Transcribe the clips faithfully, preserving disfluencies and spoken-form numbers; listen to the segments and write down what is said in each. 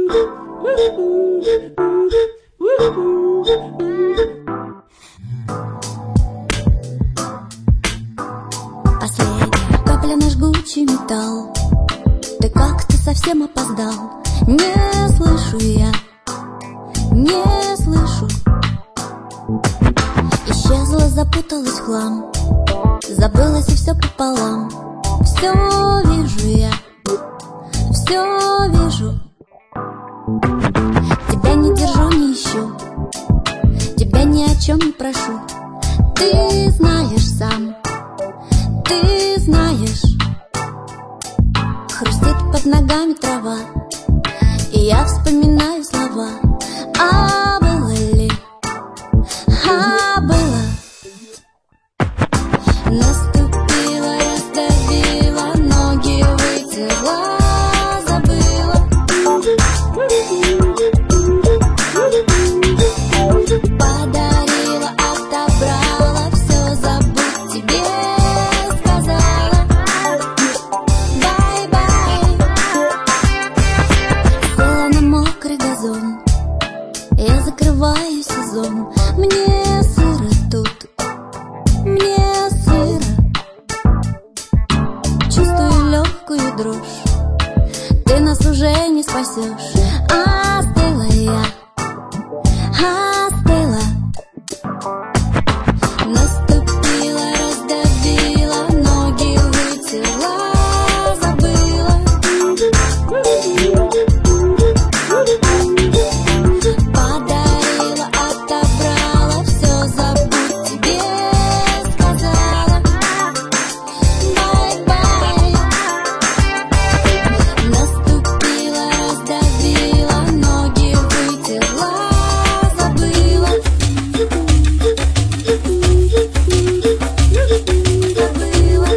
Последняя капля на жгучий металл. Ты как-то совсем опоздал. Не слышу я, не слышу. Исчезла, запуталась в хлам. Забылась и все пополам. Все вижу я, все вижу. Тебя не держу, не ищу, тебя ни о чем не прошу. Ты знаешь сам, ты знаешь. Хрустит под ногами трава, и я вспоминаю слова. А было ли, а было. Наступила, раздавила, ноги вытерла, забыла. Подарила, отобрала, все забудь, тебе сказала. Бай-бай. Села на мокрый газон, я закрываю сезон. Мне сыро тут, мне сыро. Чувствую легкую дрожь, ты нас уже не спасешь. Остыла я, остыла. Наступила, раздавила, ноги вытерла, забыла. Подарила, отобрала, все забудь, тебе сказала. Бай-бай. Наступила, раздавила, ноги вытерла, забыла. Забыла.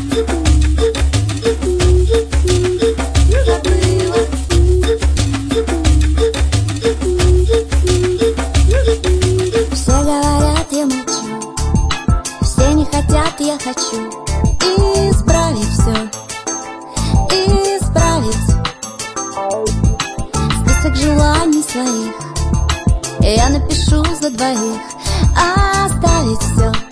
Все говорят, я молчу, все не хотят, я хочу исправить все, исправить. Список желаний своих я напишу за двоих. Оставить все,